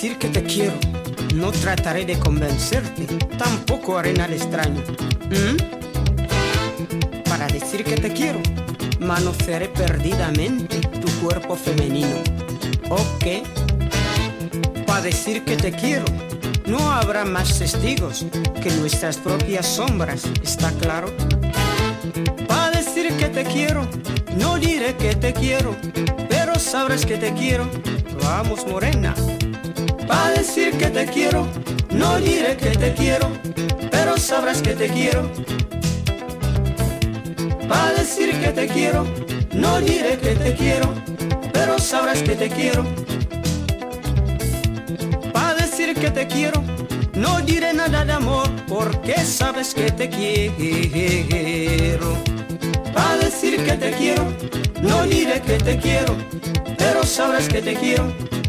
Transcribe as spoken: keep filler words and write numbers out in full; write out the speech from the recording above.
decir que te quiero, no trataré de convencerte, tampoco haré nada extraño. ¿Mm? Para decir que te quiero, manosearé perdidamente tu cuerpo femenino. Ok. Para decir que te quiero, no habrá más testigos que nuestras propias sombras, ¿está claro? Para decir que te quiero, no diré que te quiero, pero sabrás que te quiero. Vamos, morena. Para decir que te quiero, no diré que te quiero, pero sabrás que te quiero. Para decir que te quiero, no diré que te quiero, pero sabrás que te quiero. Para decir que te quiero, no diré nada de amor, porque sabes que te quiero. Para decir que te quiero, no diré que te quiero, pero sabrás que te quiero.